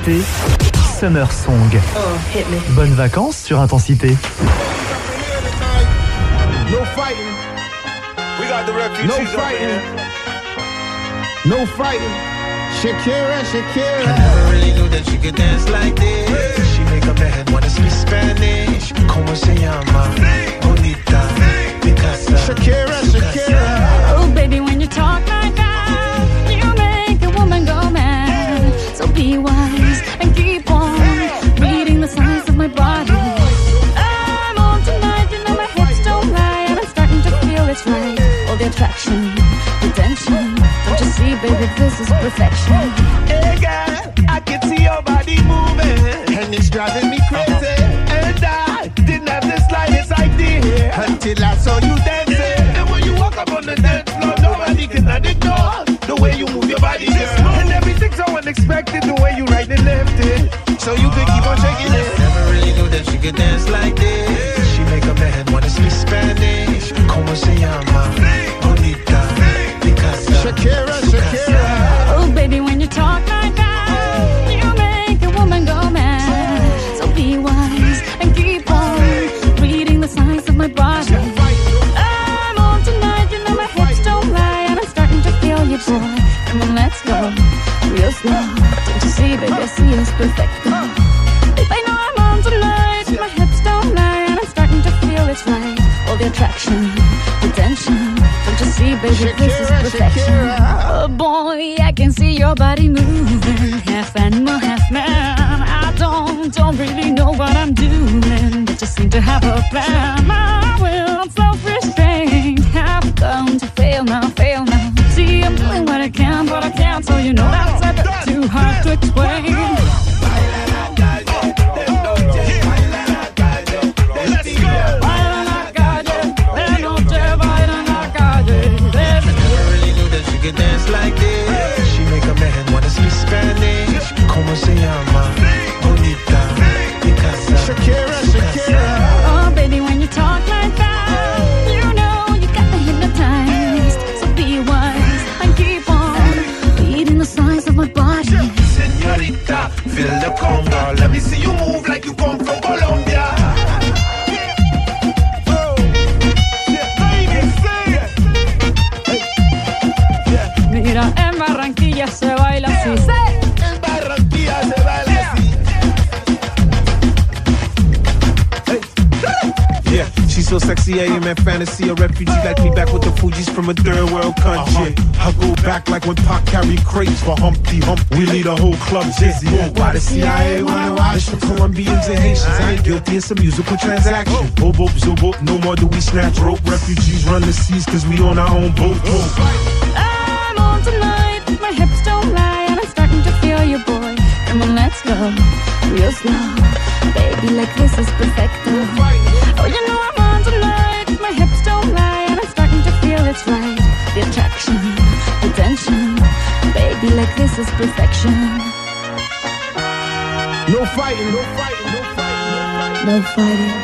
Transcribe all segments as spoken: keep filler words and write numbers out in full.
Intensité, Summer Song. Oh, hit me. Bonnes vacances sur Intensité. No fighting. We got the refugees No up fighting. here. No fighting. Shakira, Shakira. I never really knew that she could dance like this. She make up her head wanna speak Spanish. Como se llama? Bonita. Picasa. Shakira, Shakira. Oh, baby, when you talk like that, you make a woman go mad. So be wise and keep on reading the signs of my body. I'm on tonight, you know my hips don't lie, and I'm starting to feel it's right. All the attraction, the tension. Don't you see, baby, this is perfection. Hey, girl, I can see your body moving, and it's driving me crazy. And I didn't have the slightest idea until I saw you dancing. And when you walk up on the dance floor, nobody can ignore the way you move your body, girl. And everything's so unexpected, the way you right and left it, so you can keep on shaking it. Never really knew that she could dance like this. She make up her head wanna speak Spanish. Como se llama? Bonita. Picasa. Shakira, Shakira. Oh, baby, when you talk like that, you make a woman go mad. So be wise and keep on reading the signs of my body. I'm on tonight, you know my hips don't lie, and I'm starting to feel you, boy. Come on, let's go real slow. Don't you see, baby, I see it's perfect. Babe, I know I'm on tonight, my hips don't lie, and I'm starting to feel it's right. All the attraction, the tension. Don't you see, baby, this is perfection. Oh boy, I can see your body moving, half animal, half man. I don't, don't really know what I'm doing, but just seem to have a plan. My will, self-restraint, have come to fail now, fail now. See, I'm doing what I can, but I can't, so you know that's a bit too hard to explain. Could dance like this. She make up her head wanna speak Spanish. Como se llama? Bonita. Picasa. Shakira, Shakira. Oh, baby, when you talk like that, you know you got me hypnotized. So be wise and keep on reading the signs of my body. Señorita, feel the conga. Let me see you move like you come from Colombia. Mira, en Barranquilla se baila así. En Barranquilla se baila así. Yeah, she's so sexy, I am in fantasy. A refugee like me back with the Fugees from a third world country. Uh-huh. I go back like when Pac carried crates for Humpty Hump. We lead a whole club dizzy. Why the C I A wanna watch the Colombians and Haitians? I ain't guilty, it's a musical transaction. Boop, boop, zoop, boop, no more do we snatch rope. Refugees run the seas cause we on our own boat. I'm on tonight, my hips don't lie, and I'm starting to feel you, boy. Come on, let's go real slow. Baby, like this is perfect. Oh, you know I'm on tonight, my hips don't lie, and I'm starting to feel it's right. The attraction, the tension. Baby, like this is perfection. No fighting, no fighting, no fighting, No fighting.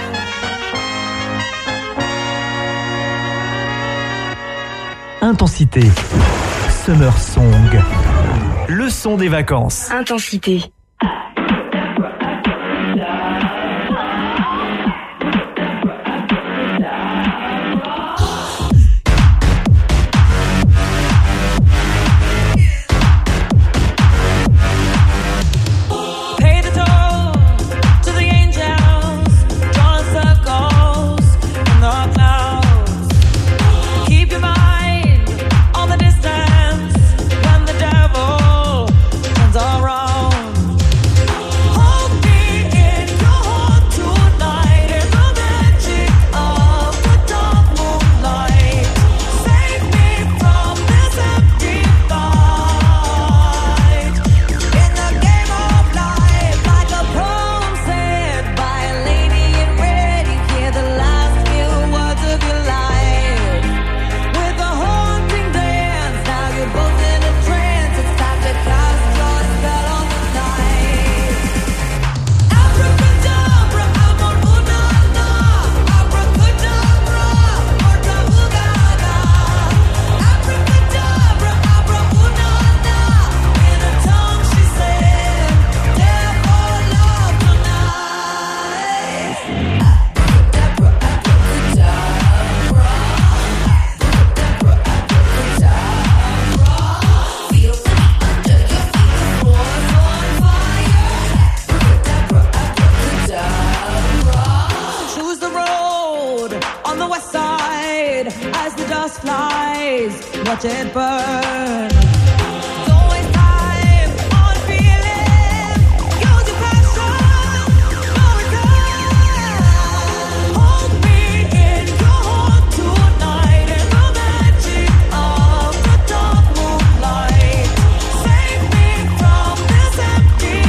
Intensité, Summer Song. Le son des vacances. Intensité. Distance when the devil turns around. watch it burn. Don't waste time on feeling. Use your passion, no return. Hold me in your heart tonight in the magic of the dark moonlight. Save me from this empty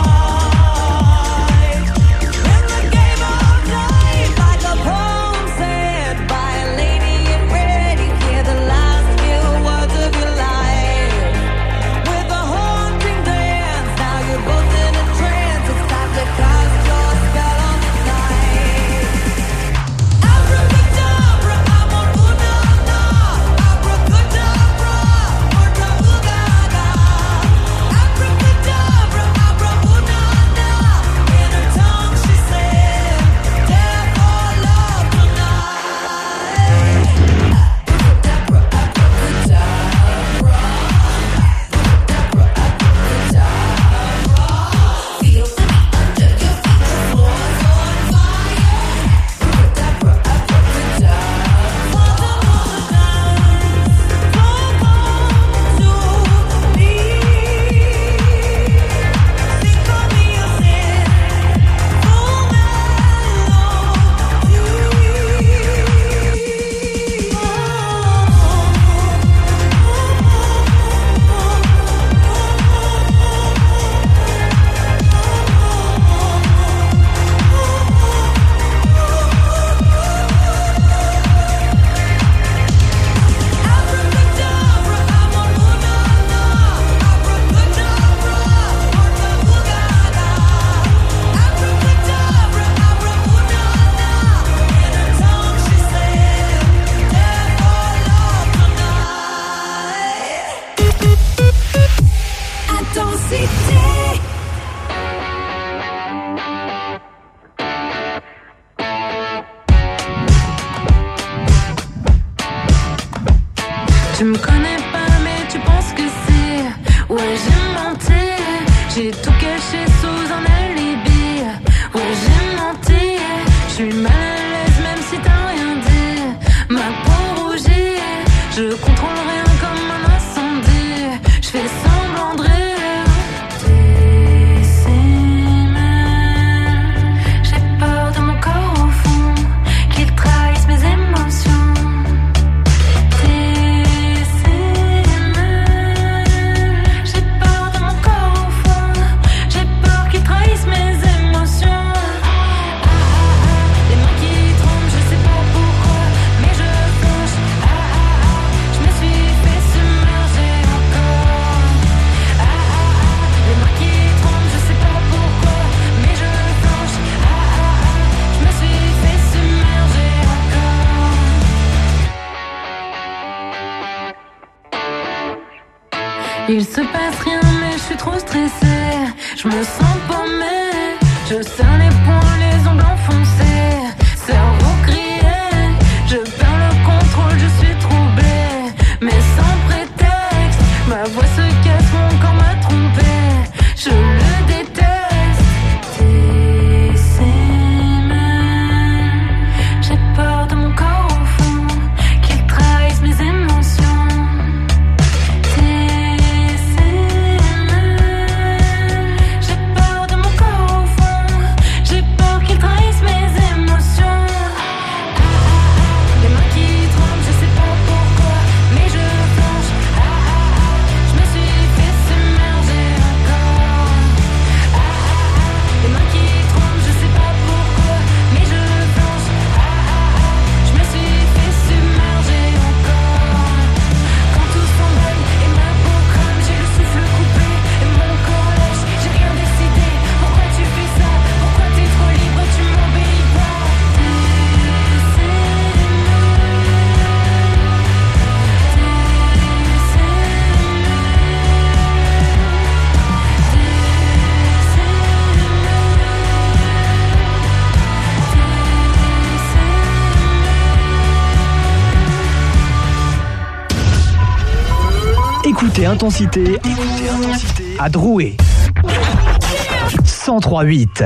fight. In the game of life, like a poem said by a lady in red, you hear the last few words of your life. With a haunting glance, now you're both in a trance. It's time to cast your spell on the night. Abracadabra, I'm on Unana. Abracadabra, Murta Ugada. Abracadabra, Abra Unana. In her tongue she said, death or love tonight. Abracadabra, abracadabra. Abracadabra, abracadabra. Feel the beat under your feet, the floor's on fire. Abracadabra, abracadabra. Father of the dance, come to me. Think of me a sin, full Abracadabra, I'm on Unana. Abracadabra, Murta Ugada. Abracadabra, Abra Unana. In her tongue she said, death or love tonight. Intensité. Tu me connais pas mais tu penses que c'est. Ouais j'ai menti. J'ai tout caché sous un alibi. Ouais j'ai menti. Je suis mal à l'aise même si t'as rien dit. Ma peau rougit. Je contrôle rien comme un incendie. Je fais semblant de rire. J'ai peur de mon corps au fond, qu'il trahisse mes émotions. J'ai peur de mon corps au fond, j'ai peur qu'il trahisse mes émotions. Les mains qui tremblent, je sais pas pourquoi, mais je plonge. Je me suis fait submerger encore. Les mains qui tremblent, je sais pas pourquoi, mais je plonge. Je me suis fait submerger encore. Il se passe rien mais je suis trop stressée. Je me sens paumée. Je serre les poings, les ongles enfoncés. Cerveau grillé. Je perds le contrôle, je suis troublée. Mais sans prétexte. Ma voix se casse, mon corps m'a trompé. Je le déteste. J'ai peur de mon corps au fond, qu'il trahisse mes émotions. J'ai peur de mon corps au fond, j'ai peur qu'il trahisse mes émotions. Les mains qui tremblent, je sais pas pourquoi, mais je plonge. Je me suis fait submerger encore. Les mains qui tremblent, je sais pas pourquoi, mais je plonge. Je me suis fait submerger encore. Quand tout s'emballe et ma peau crame, j'ai le souffle coupé et mon corps lâche. J'ai rien décidé. Pourquoi tu fais ça? Pourquoi t'es trop libre? Tu m'embellis pas. Écoutez Intensité, écoutez Intensité à Droué. cent trois huit.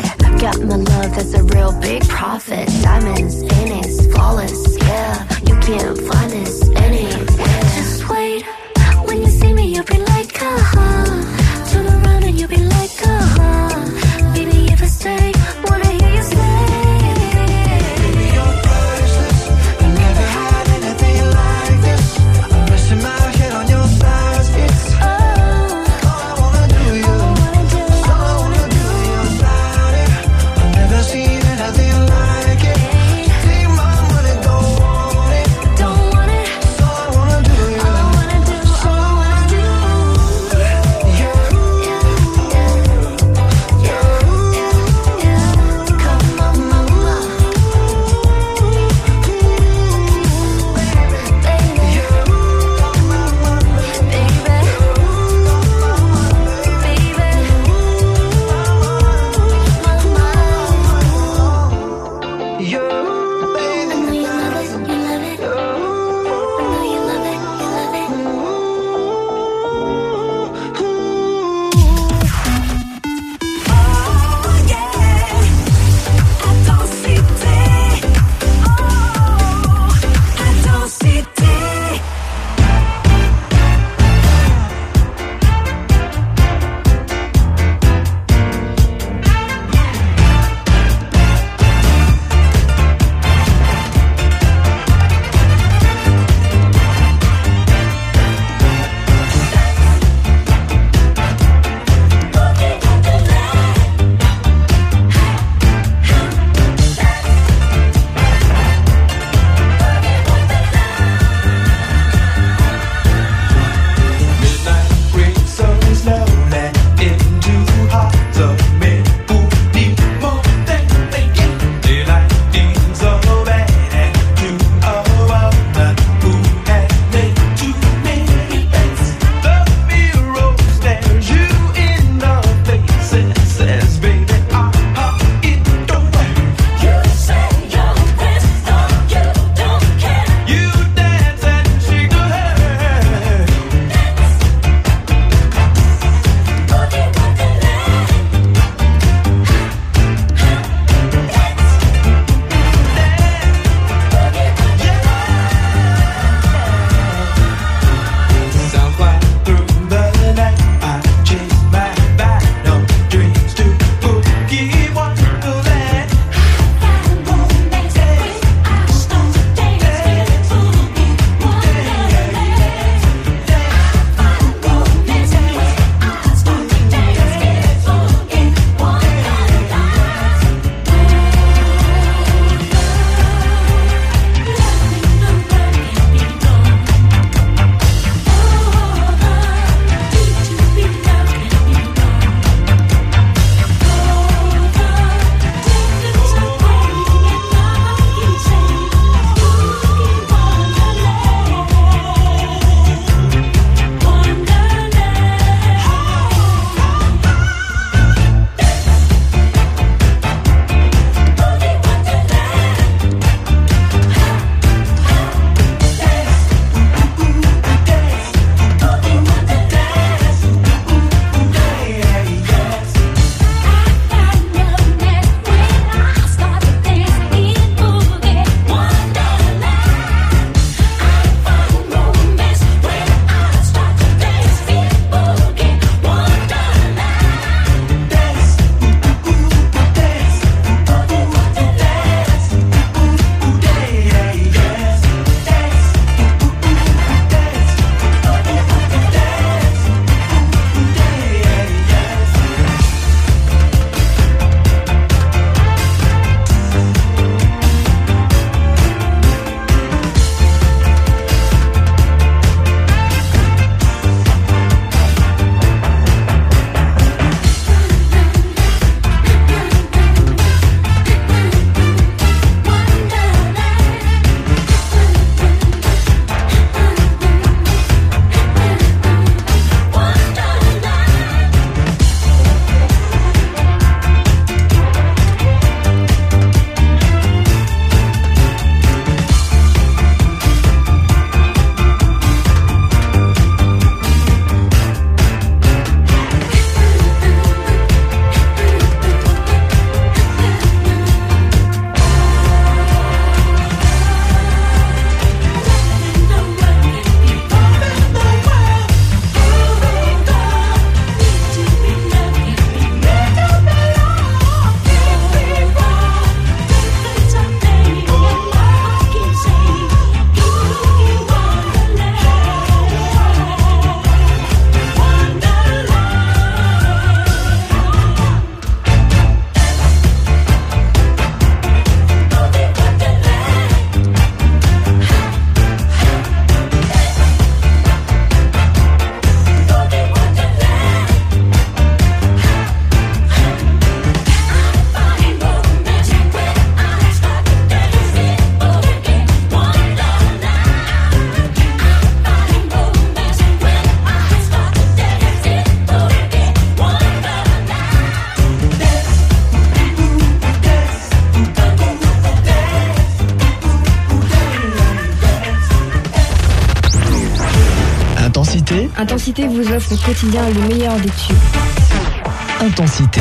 I got my love that's a real big profit. Diamonds, Phoenix, flawless, yeah. You can't find this anywhere. Just wait, when you see me you'll be like, uh-huh. Turn around and you'll be like, uh-huh. Baby, if I stay, wanna hear you say, baby, you're priceless. I never had anything like this. I'm resting my head on your thighs. It's oh, all I wanna do, you. all I wanna do. All I wanna do, your body. I've never seen anything like it. Take my money, don't want it. Don't want it. All I wanna do, you. All I wanna do, all I wanna do. Intensité vous offre au quotidien le meilleur des tubes. Intensité.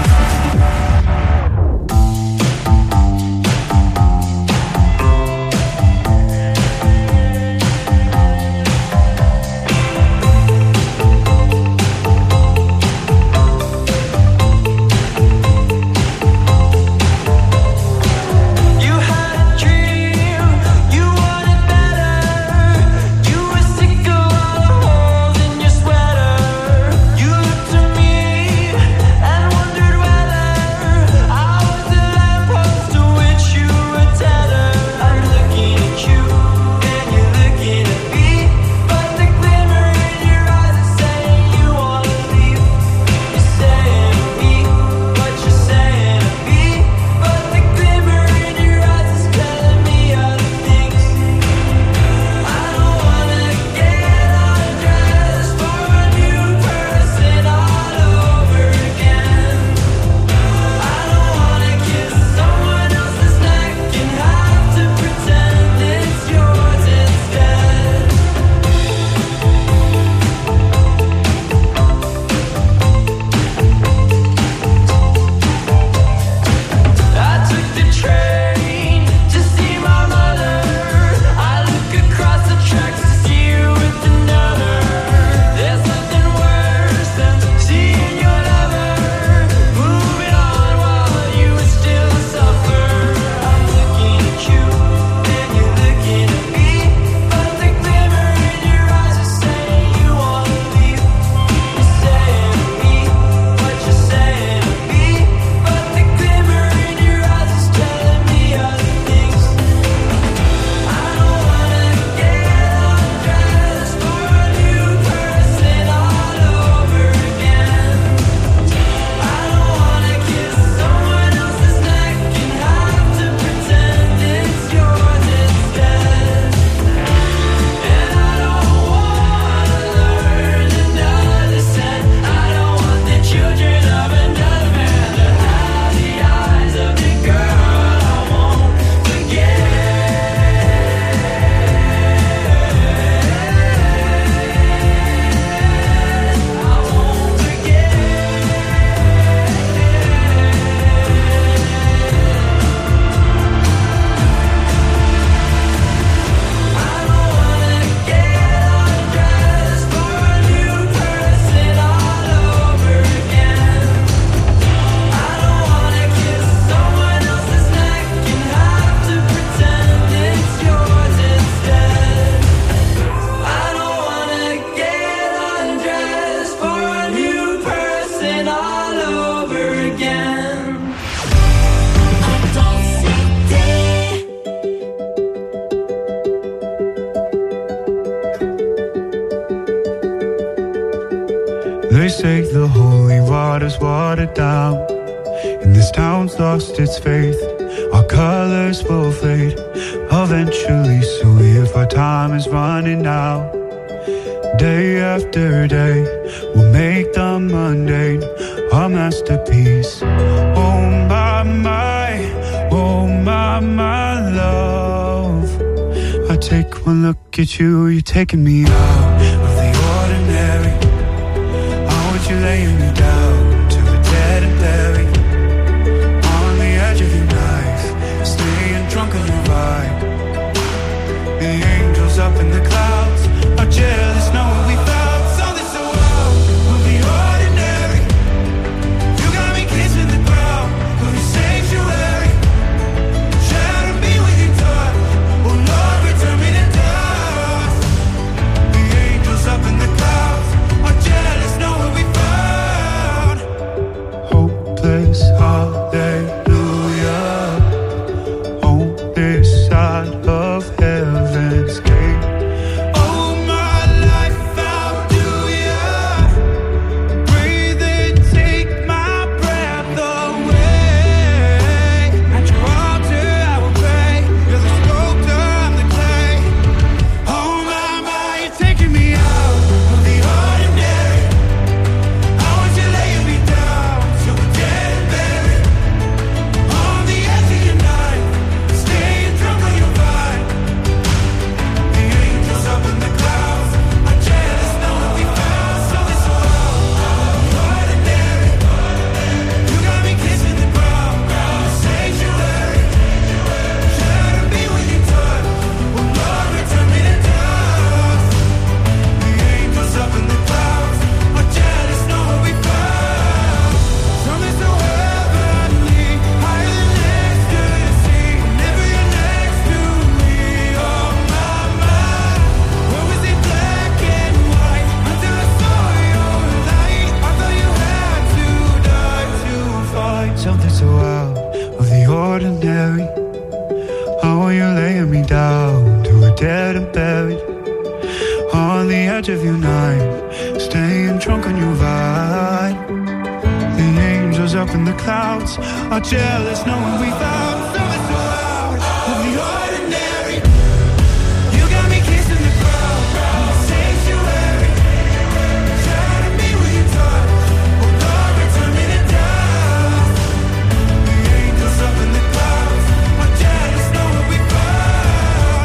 They say the holy water's watered down, and this town's lost its faith. Our colors will fade eventually, so if our time is running out, day after day, we'll make the mundane our masterpiece. Oh my, my, oh my, my love, I take one look at you, you're taking me out of the ordinary. I want you laying me down to the dead and buried, on the edge of your knife, staying drunk on your ride. The angels up in the clouds are jealous, know what we found. So this world will be ordinary. You got me kissing the ground, go to sanctuary. Shadow me with your touch, oh Lord, return me to dust. The of the ordinary. Oh, you're laying me down to a dead and buried on the edge of your night, staying drunk on your vine. The angels up in the clouds are jealous knowing we found something so loud of the ordinary. You got me kissing the ground, sanctuary. Shining me with your touch, oh Lord, return me to dust. The angels up in the clouds are jealous knowing we found.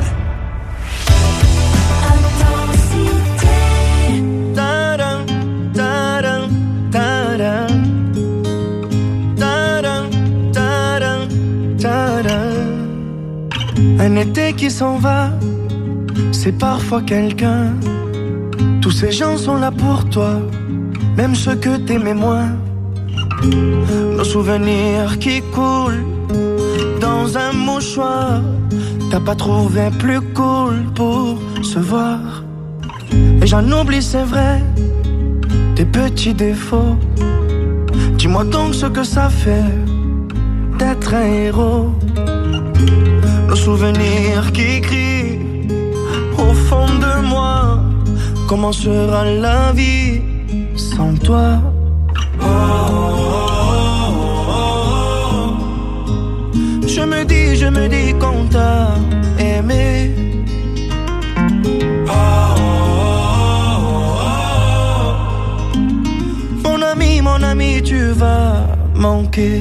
Intensité. Ta-dam, ta-dam, ta-dam. Ta-dam, ta-dam, ta-dam. Un été qui s'en va, c'est parfois quelqu'un. Tous ces gens sont là pour toi, même ceux que t'aimais moins. Nos souvenirs qui coulent dans un mouchoir. T'as pas trouvé plus cool pour se voir. Et j'en oublie, c'est vrai, tes petits défauts. Dis-moi donc ce que ça fait d'être un héros. Nos souvenirs qui crient au fond de moi. Comment sera la vie sans toi? Oh, oh, oh, oh. Je me dis, je me dis qu'on t'a aimé. Oh, oh, oh, oh. Mon ami, mon ami, tu vas manquer.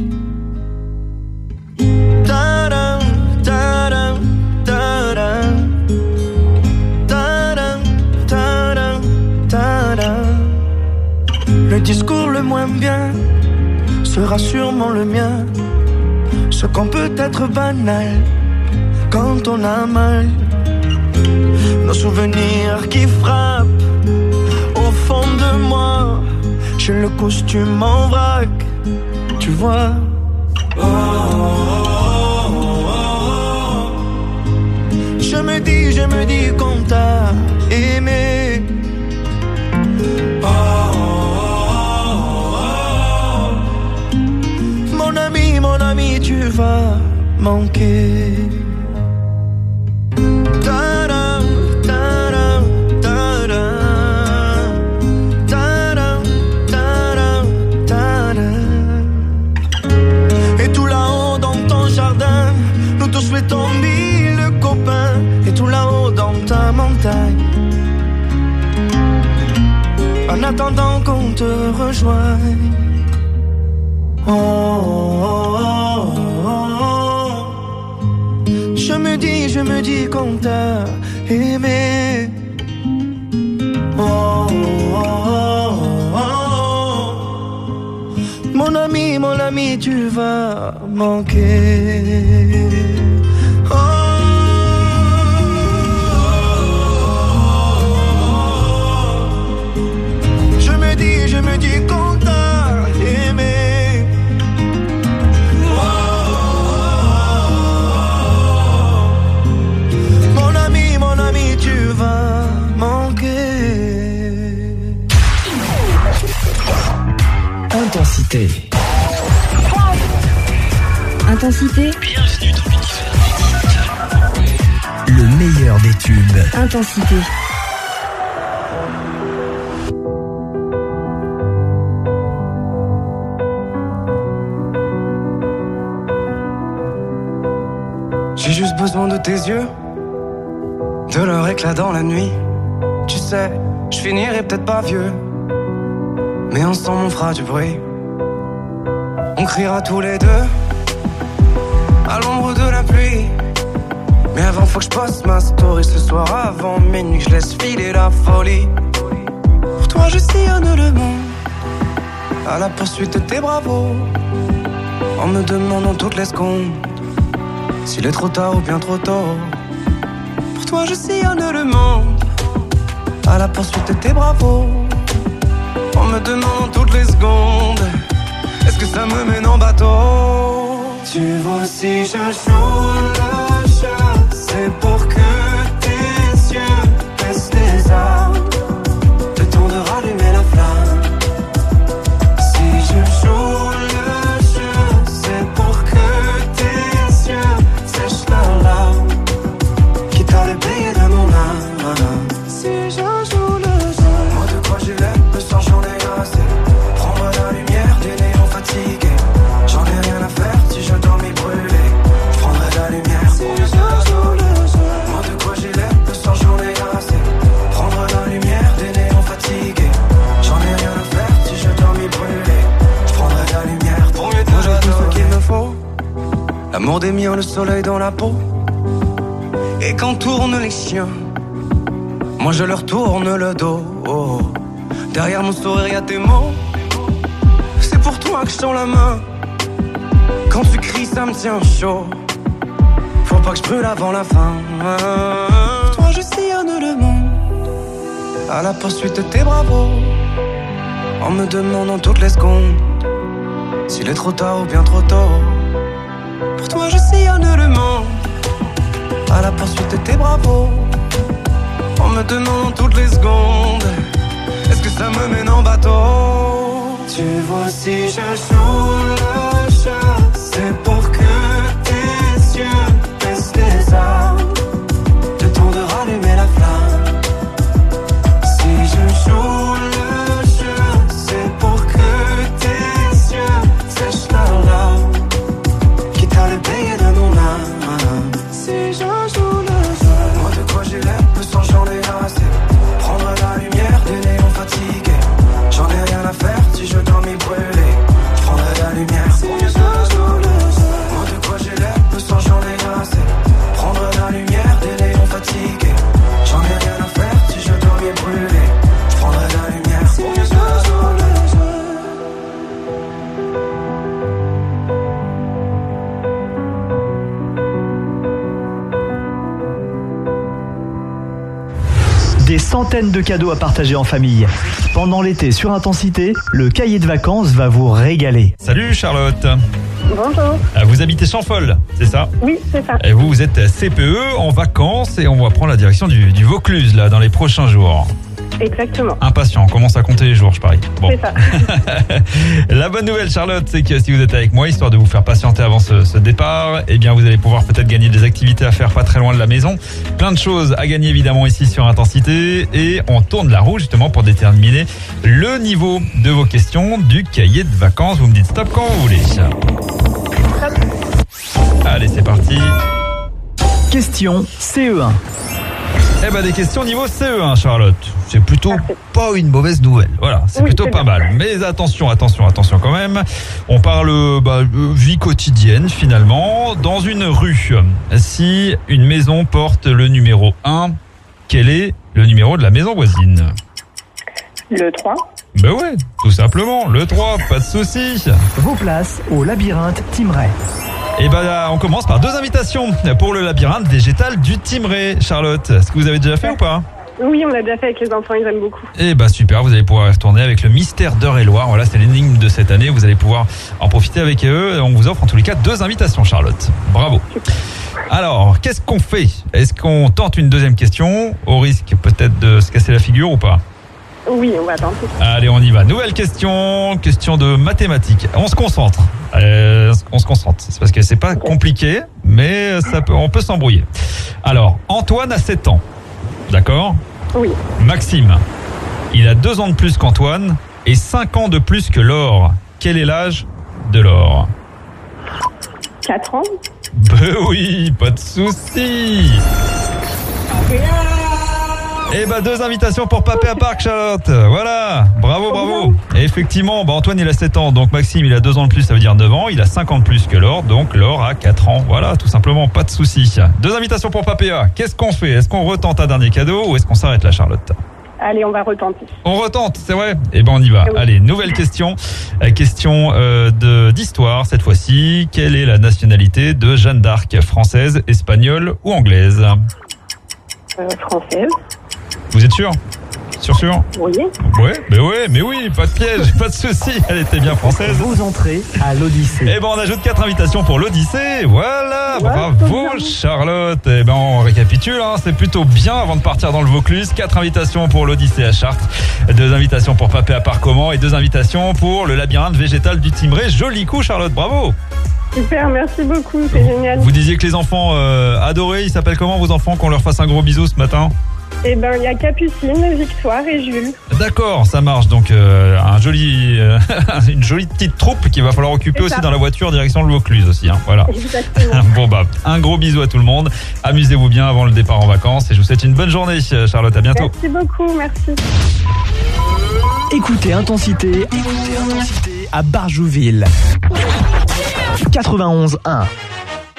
Ta-dam, ta-dam, ta-dam. Ta-dam, ta-dam, ta-dam. Le discours le moins bien sera sûrement le mien. Ce qu'on peut être banal quand on a mal. Nos souvenirs qui frappent au fond de moi. J'ai le costume en vrac, tu vois. Oh, oh, oh, oh. Je me dis, je me dis qu'on t'a aimé. Oh, oh, oh, oh. Mon ami, mon ami, tu vas manquer. Ta-dam, ta-dam, ta-dam. Ta-dam, ta-dam, ta-dam. Et tout là-haut dans ton jardin, nous te souhaitons mille copains. Et tout là-haut dans ta montagne, en attendant qu'on te rejoigne. Oh, oh, oh, oh. Je me dis, je me dis qu'on t'a aimé. Oh, oh, oh, oh. Mon ami, mon ami, tu vas manquer. Oh. Je me dis, je me dis qu'on t'a aimé. Mon ami, mon ami, tu vas manquer. Intensité. Intensité. Bienvenue dans l'univers des hits. Le meilleur des tubes. Intensité. J'ai juste besoin de tes yeux, de leur éclat dans la nuit. Tu sais, je finirai peut-être pas vieux, mais ensemble on fera du bruit. On criera tous les deux à l'ombre de la pluie. Mais avant faut que je poste ma story ce soir avant minuit, que je laisse filer la folie. Pour toi je sillonne le monde à la poursuite de tes bravos, en me demandant toutes les secondes s'il est trop tard ou bien trop tôt. Pour toi je sillonne le monde à la poursuite de tes bravos, en me demandant toutes les secondes est-ce que ça me mène en bateau. Tu vois si je joue le jeu, c'est pour que tes yeux baissent les armes, le temps de rallumer la flamme. Si je joue le jeu, c'est pour L'amour des miens, le soleil dans la peau. Et quand tournent les chiens, moi je leur tourne le dos. Oh. Derrière mon sourire y'a tes mots. C'est pour toi que je tends la main. Quand tu cries ça me tient chaud. Faut pas que je brûle avant la fin. Pour toi je sillonne le monde à la poursuite de tes bravos, en me demandant toutes les secondes s'il est trop tard ou bien trop tôt. Pour toi je sillonne le monde à la poursuite de tes bravos, en me demandant toutes les secondes est-ce que ça me mène en bateau. Tu vois si je joue le jeu, c'est pour que tes yeux baissent les armes, le temps de rallumer la flamme. Si je joue le jeu, c'est pour que tes yeux sèchent leurs larmes, quitte à le payer de mon âme. Si je joue le jeu, moi de quoi j'ai l'air, me sens j'en ai assez. Prendre la lumière des néons fatigués, j'en ai rien à faire si je dois m'y brûler. Je prendrai la lumière si je joue le jeu. Moi de quoi j'ai l'air, me sens j'en ai assez. Prendre la lumière des néons fatigués, j'en ai rien à faire si je dois m'y brûler. Je prendrai la lumière si je joue le jeu. Des centaines de cadeaux à partager en famille. Pendant l'été sur Intensité, le cahier de vacances va vous régaler. Salut Charlotte. Bonjour. Vous habitez Champfol, c'est ça? Oui, c'est ça. Et vous, vous êtes C P E en vacances et on va prendre la direction du, du Vaucluse là dans les prochains jours. Exactement. Impatient, on commence à compter les jours, je parie. Bon. C'est ça. La bonne nouvelle, Charlotte, c'est que si vous êtes avec moi, histoire de vous faire patienter avant ce, ce départ, eh bien, vous allez pouvoir peut-être gagner des activités à faire pas très loin de la maison. Plein de choses à gagner, évidemment, ici sur Intensité. Et on tourne la roue, justement, pour déterminer le niveau de vos questions du cahier de vacances. Vous me dites stop quand vous voulez. Stop. Allez, c'est parti. Question C E un. Eh ben des questions niveau C E un, Charlotte. C'est plutôt pas une mauvaise nouvelle. Voilà, c'est Oui, plutôt c'est pas bien. mal. Mais attention, attention, attention quand même. On parle bah, euh, vie quotidienne finalement. Dans une rue, si une maison porte le numéro un, quel est le numéro de la maison voisine? Le trois. Ben ouais, tout simplement, le trois, pas de souci. Vos places au labyrinthe Timray. Et ben là, on commence par deux invitations pour le labyrinthe végétal du Timray. Charlotte, est-ce que vous avez déjà fait ou pas? Oui, on l'a déjà fait avec les enfants, ils aiment beaucoup. Eh bah super, vous allez pouvoir y retourner avec le mystère d'Eure-et-Loire. Voilà, c'est l'énigme de cette année. Vous allez pouvoir en profiter avec eux. On vous offre en tous les cas deux invitations, Charlotte. Bravo. Alors, qu'est-ce qu'on fait? Est-ce qu'on tente une deuxième question au risque peut-être de se casser la figure ou pas? Oui, on va tenter. Allez, on y va. Nouvelle question, question de mathématiques. On se concentre. Euh, on se concentre. C'est parce que c'est pas compliqué, mais ça peut, on peut s'embrouiller. Alors, Antoine a sept ans. D'accord? Oui. Maxime, il a deux ans de plus qu'Antoine et cinq ans de plus que Laure. Quel est l'âge de Laure? quatre ans. Ben oui, pas de souci. Eh ben deux invitations pour Papé à Parc, Charlotte. Voilà, bravo, bravo. Et effectivement, bah Antoine il a sept ans, donc Maxime il a deux ans de plus, ça veut dire neuf ans. Il a cinq ans de plus que Laure, donc Laure a quatre ans. Voilà, tout simplement, pas de souci. Deux invitations pour Papé A. Qu'est-ce qu'on fait? Est-ce qu'on retente un dernier cadeau ou est-ce qu'on s'arrête là, Charlotte? Allez, on va retenter. On retente, c'est vrai? Eh ben on y va. Oui. Allez, nouvelle question. Euh, question euh, de d'histoire cette fois-ci. Quelle est la nationalité de Jeanne d'Arc? Française, espagnole ou anglaise? Euh, française. Vous êtes sûr? Sûr, sûr? Oui. Ouais, mais ouais, mais oui, pas de piège, pas de souci. Elle était bien française. Vos entrées à l'Odyssée. Eh ben, on ajoute quatre invitations pour l'Odyssée. Voilà, Ouais, bravo, c'est bien. Charlotte. Eh ben, on récapitule, hein. C'est plutôt bien avant de partir dans le Vaucluse. Quatre invitations pour l'Odyssée à Chartres, deux invitations pour Papé à Parcomment et deux invitations pour le labyrinthe végétal du Timray. Joli coup, Charlotte, bravo. Super, merci beaucoup, c'est génial. Vous disiez que les enfants euh, adoraient. Ils s'appellent comment vos enfants? Qu'on leur fasse un gros bisou ce matin. Eh ben, il y a Capucine, Victoire et Jules. D'accord, ça marche. Donc euh, un joli, euh, une jolie petite troupe qu'il va falloir occuper C'est aussi ça. dans la voiture direction le Vaucluse aussi. Hein, voilà. Exactement. Bon bah, un gros bisou à tout le monde. Amusez-vous bien avant le départ en vacances et je vous souhaite une bonne journée, Charlotte. À bientôt. Merci beaucoup, merci. Écoutez Intensité, écoutez Intensité à Barjouville. quatre-vingt-onze un.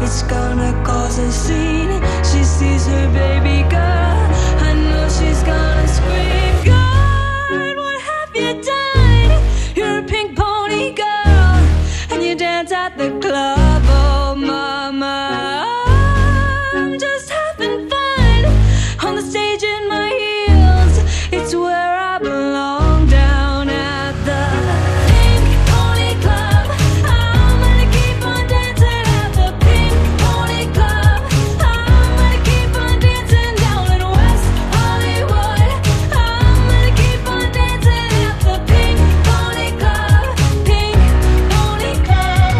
It's gonna cause a scene. She sees her baby girl. I know she's gonna scream. God, what have you done? You're a pink pony girl, and you dance at the club. Oh, mama, I'm just having fun on the stage in my heels. It's where I belong, down at the Pink Pony Club. I'm gonna keep on dancing at the Pink Pony Club. I'm gonna keep on dancing down in West Hollywood. I'm gonna keep on dancing at the Pink Pony Club. Pink Pony Club.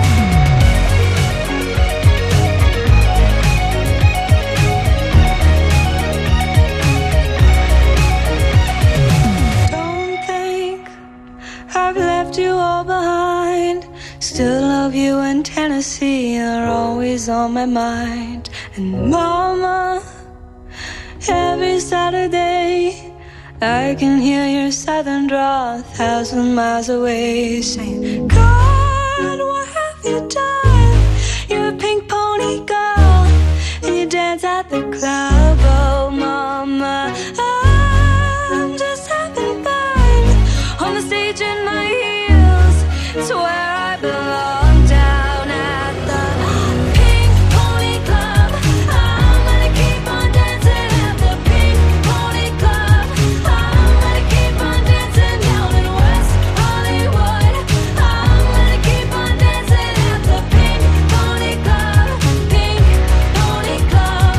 Don't think I've left you all behind. Still love you in Tennessee. You're always on my mind. And mama, every Saturday I can hear your southern drawl a thousand miles away, saying, God, what have you done? You're a pink pony girl, and you dance at the club. Oh, mama, I'm just having fun on the stage in my heels. It's where I belong, down at the Pink Pony Club. I'm gonna keep on dancing at the Pink Pony Club. I'm gonna keep on dancing down in West Hollywood. I'm gonna keep on dancing at the Pink Pony Club. Pink Pony Club.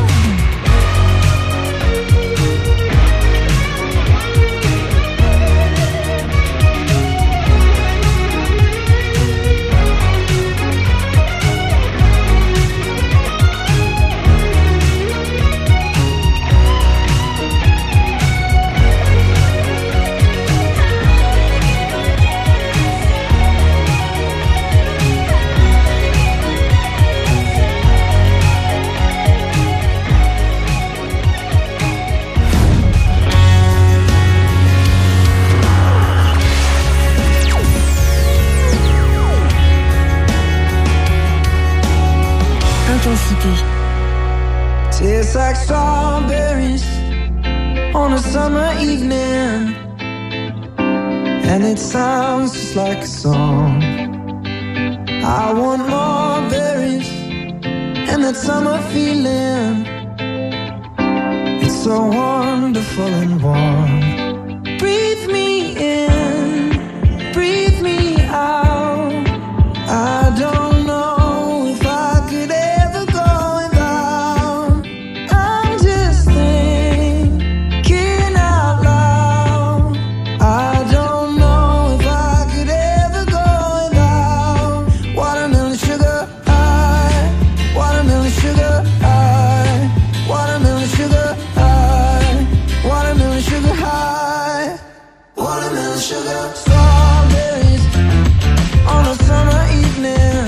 Intensité. Tastes like strawberries on a summer evening, and it sounds just like a song. I want more berries and that summer feeling. It's so wonderful and warm. Breathe me in, breathe me out. I don't know if I could ever go without. I'm just thinking out loud. I don't know if I could ever go without watermelon sugar high, watermelon sugar high, watermelon sugar high, watermelon sugar high, watermelon sugar. Strawberries on a summer evening.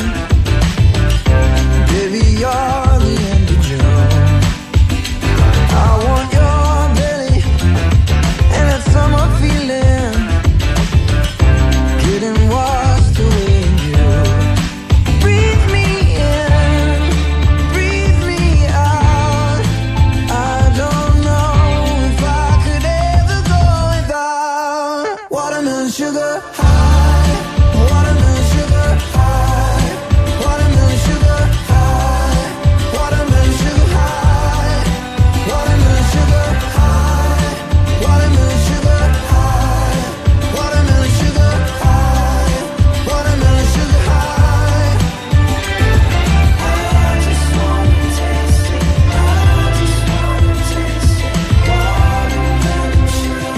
Baby, you're the end of June. I want your belly and that summer feeling, getting washed away in you. Breathe me in, breathe me out. I don't know if I could ever go without watermelon sugar high, watermelon sugar high, watermelon sugar high, watermelon sugar high, watermelon sugar high, watermelon sugar high, watermelon sugar high, watermelon sugar high. I just wanna taste it. I just wanna taste it. Watermelon sugar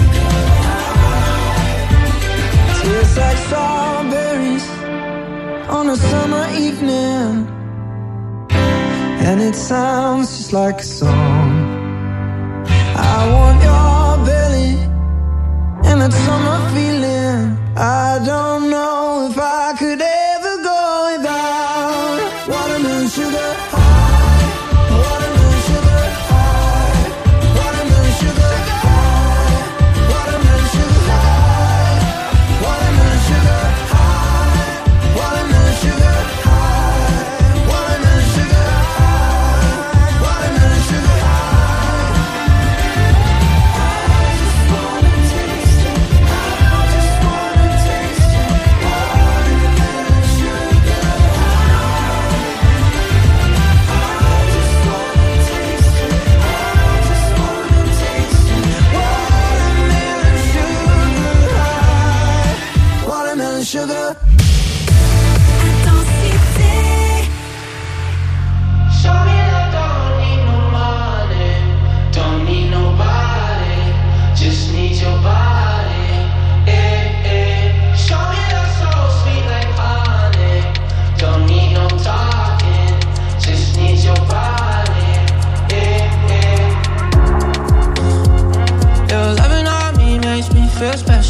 high. Tastes like strawberries on a summer evening, and it sounds just like a song. I want your belly and that summer feeling. I don't know if I could ever go without watermelon sugar high, watermelon sugar high, watermelon sugar high, watermelon sugar high, watermelon sugar high, watermelon sugar high, watermelon sugar high.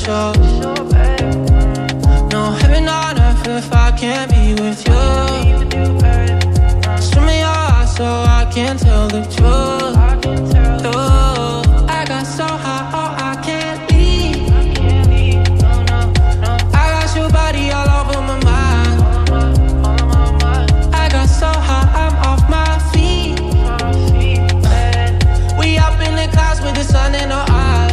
show. No heaven on earth if I can't be with you. Show me your eyes so I can tell the truth. Oh, I got so high, oh, I can't leave. I got your body all over my mind. I got so high, I'm off my feet. We up in the clouds with the sun in our eyes.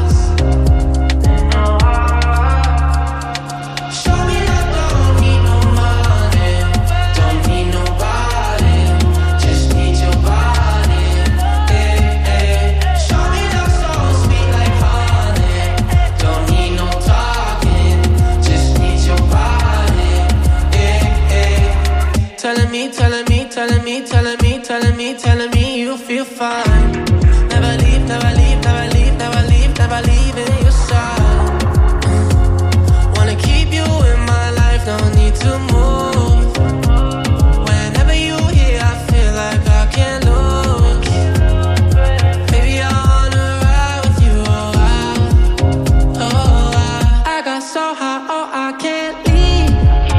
Show me that don't need no money, don't need nobody, just need your body. Eh, eh. Show me that so sweet like honey, don't need no talking, just need your body. Eh, eh. Telling me, telling me, telling me, telling me, telling me, telling me you feel fine. Never leave, never leave, never leave, never leave, never leave in your side. Wanna keep you in my life, no need to move. Whenever you here, I feel like I can't lose. Baby, I wanna ride with you, oh, I, oh, I, I got so high, oh, I can't leave.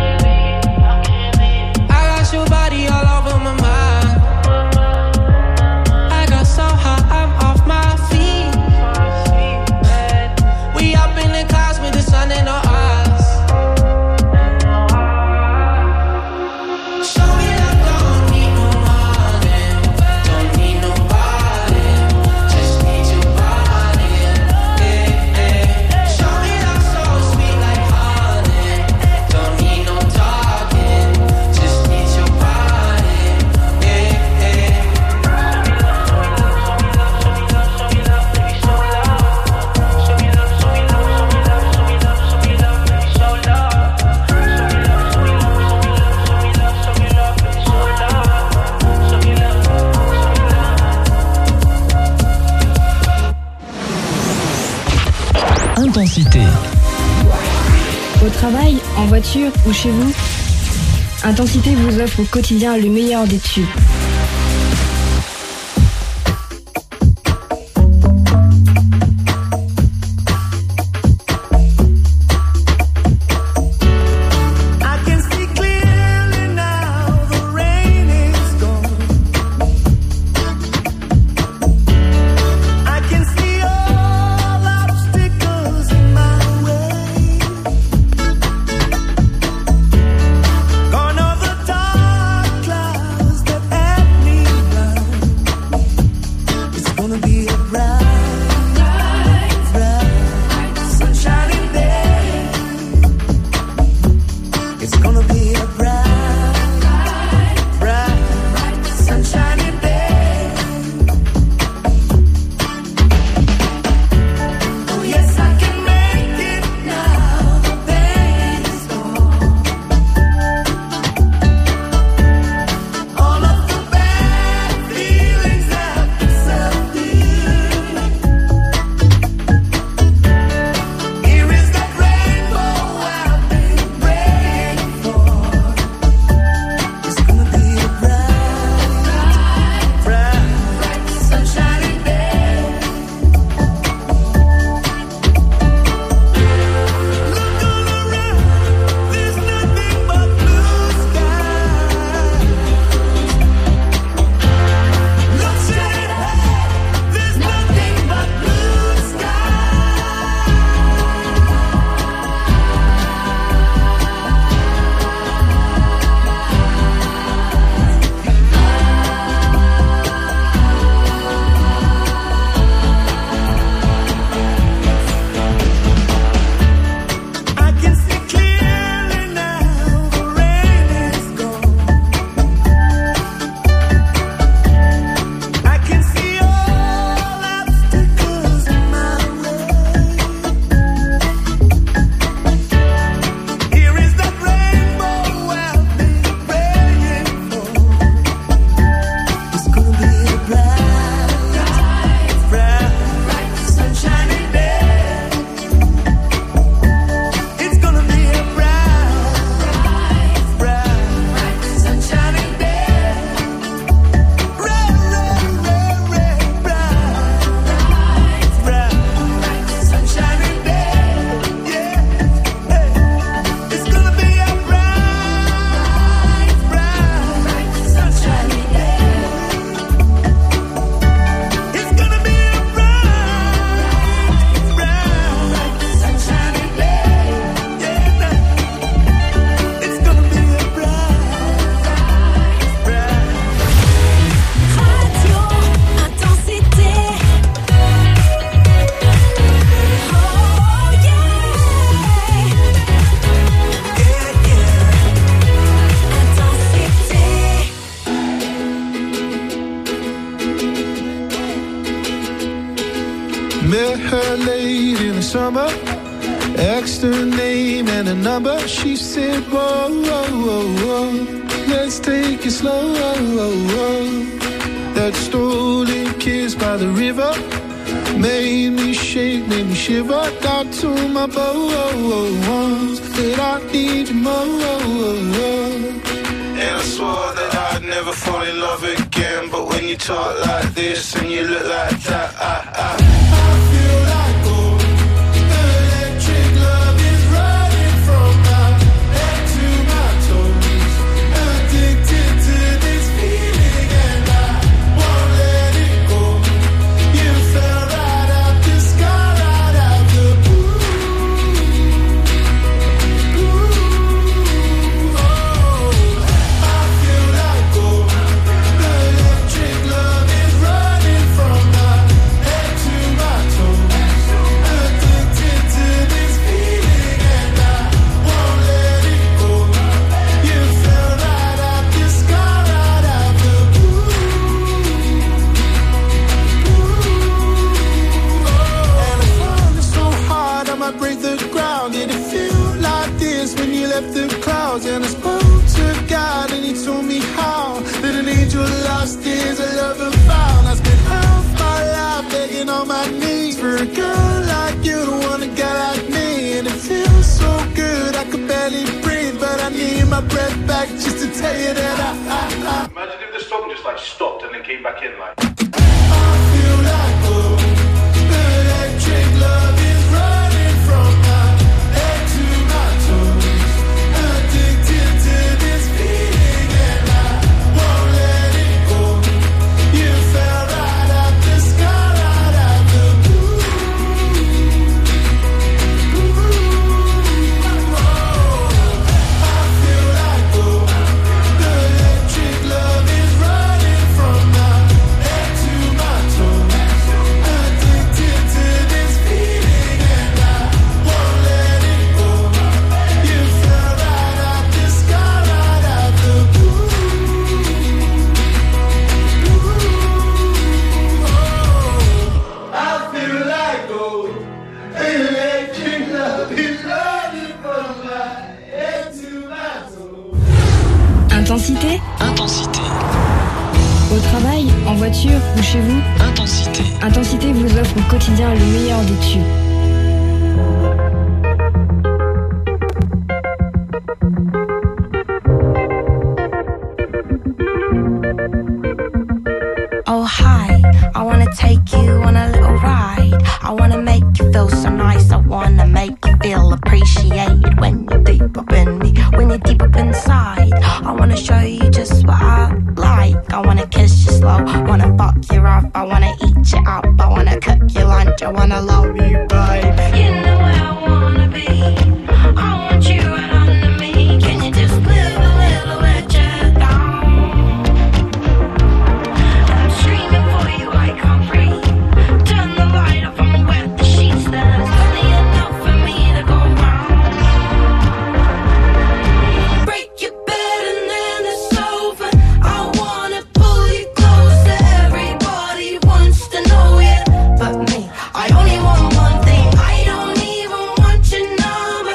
I got your body all over my mind. I got so high, I'm off my feet. We up in the clouds with the sun in our eyes. Show me that don't need no money, don't need nobody, just need your body. Eh, eh. Show me that so sweet like honey, don't need no talking, just need your body. Eh, eh. Intensité. Au travail, en voiture ou chez vous, Intensité vous offre au quotidien le meilleur des tubes. I can see clearly now, the rain is gone. I can see all obstacles in my way. Gone are the dark clouds that Met her late in the summer, asked her name and a number. She said, whoa, whoa, whoa, whoa, let's take it slow. That stolen kiss by the river made me shake, made me shiver. Down to my bones, that I need you more. And I swore that I'd never fall in love again. But when you talk like this and you look like that, I, I, I feel like gold. Electric love is running from my head to my toes. Addicted to this feeling and I won't let it go. You fell right out the sky, right out the blue. Ooh, oh. I feel like gold. Electric love is running from my head to my toes. Addicted to this feeling and I won't let it go. You fell right out the sky, right out the blue. And I found it so hard I might break the ground. Did it feel like this when you left the clouds? And I spoke to God and he told me how that an angel lost his lover found. I spent half my life begging on my knees for a girl like you to want a guy like me. And it feels so good I could barely breathe, but I need my breath back just to tell you that I, I, I Imagine if the song just like stopped and then came back in like. I feel like gold. Electric love is running from my head to my toes. Addicted to this feeling and I won't let it go. You fell right out the sky, right out the blue. I feel like gold. Electric love is running from my head to my toes. Addicted to this feeling and I won't let it go. You fell right out the sky, right out the blue. I feel like gold. Electric love is running from my head to my toes. Intensité. Intensité. Au travail, en voiture ou chez vous. Intensité. Intensité vous offre au quotidien le meilleur des tubes. Oh hi, I wanna take you on a little ride. I wanna make you feel so nice. I wanna make you feel appreciated when you're deep up in me, when you're deep up inside. I wanna show you just what I like. I wanna kiss you slow, wanna fuck you rough. I wanna eat you up, I wanna cook you lunch. I wanna love you, babe. You know where I wanna be. I want you right under me. Can you just live a little bit just down? I'm screaming for you, I can't breathe. Turn the light off and wet the sheets. There's only enough for me to go round. Break your bed and then it's over. I wanna pull you closer. Everybody wants to know you, but me. I only want one thing. I don't even want your number.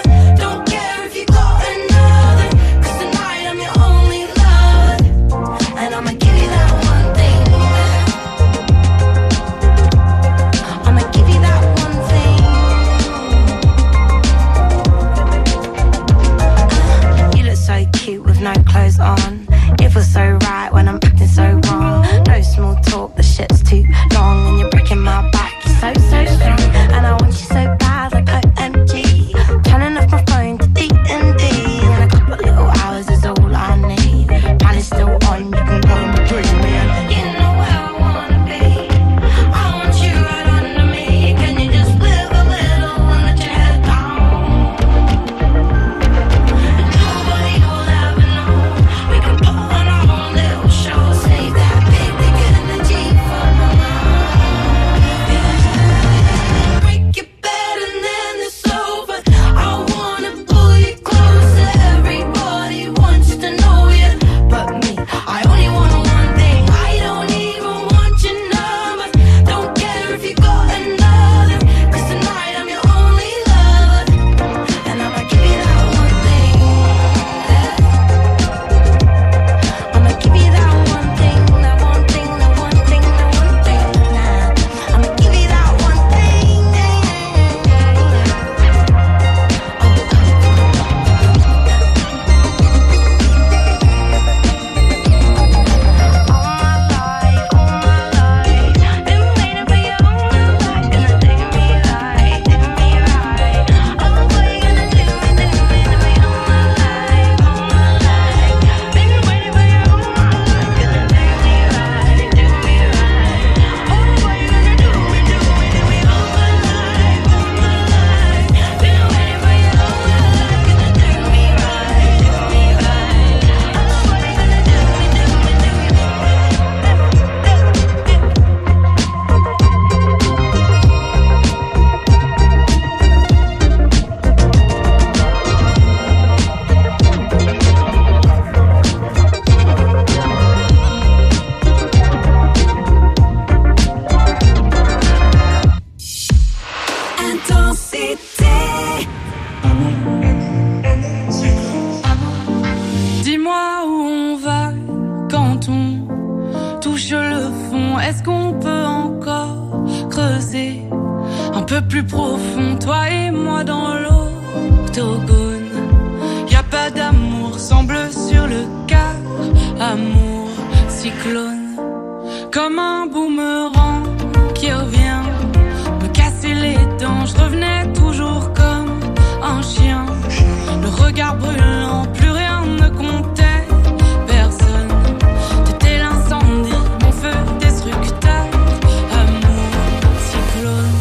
sur le fond, est-ce qu'on peut encore creuser un peu plus profond, toi et moi dans l'octogone? Y a pas d'amour, semble sur le quart, amour cyclone, comme un boomerang qui revient me casser les dents. Je revenais toujours comme un chien, le regard brûlant, plus rien ne comptait, personne. T'étais l'incendie, mon feu destructeur, amour cyclone.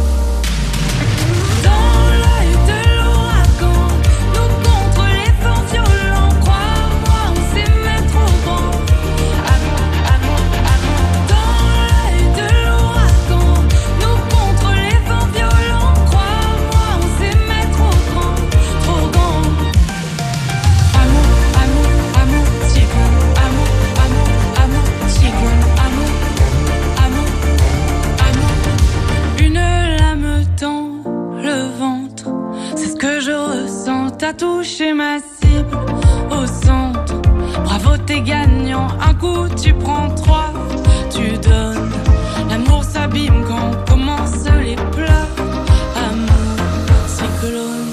Dans l'œil de l'ouragan, nous contre les vents violents, crois-moi, on s'aimait trop grand. Amour, amour, amour. Dans l'œil de l'ouragan, nous contre les vents violents, crois-moi, on s'aimait trop grand, trop grand. Amour, amour, amour, cyclone. Amour, amour, amour, cyclone. Amour, amour, amour. Une lame dans le ventre, c'est ce que je ressens. T'as touché ma cible au centre. Bravo, t'es gagnant. Un coup, tu prends trois, tu donnes. L'amour s'abîme quand commencent les pleurs. Amour, cyclone.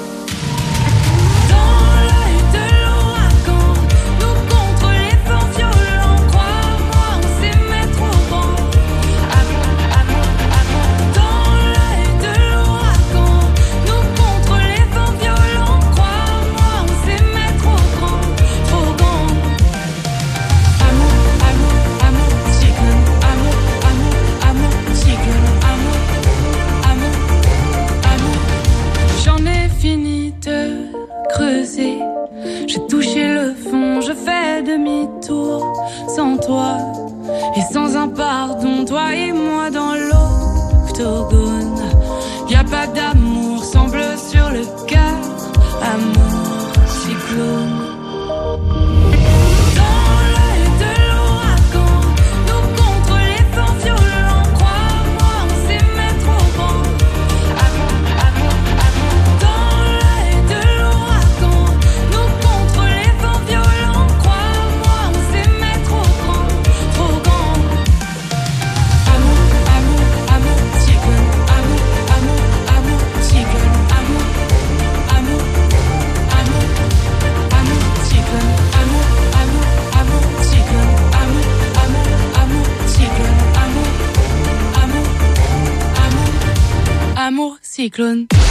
Dans l'œil de l'ouragan, nous contre les vents violents, crois-moi, on s'aimait trop grand. Amour, amour, amour. Dans l'œil de l'ouragan, nous contre les vents violents, crois-moi, on s'aimait trop grand, trop grand. Amour, amour, amour, cyclone. Amour, amour, amour, cyclone. Amour, amour, amour. J'en ai fini de creuser, j'ai touché le fond, je fais demi-tour sans toi et sans un pardon, toi et moi dans l'octogone. Y a pas d'amour, semble sur le quart, amour cyclone. Dans l'œil de l'ouragan, nous contre les vents violents, crois-moi, on s'aimait trop grand. Amour, amour, amour. Dans l'œil de l'ouragan, nous contre les vents violents, crois-moi, on s'aimait trop grand, trop grand. Amour, amour, amour, cyclone. Amour, amour, amour, cyclone. Amour, amour, amour, amour, cyclone. Amour, amour, amour, cyclone. Amour, amour, amour, cyclone. Amour, amour, amour, amour, cyclone.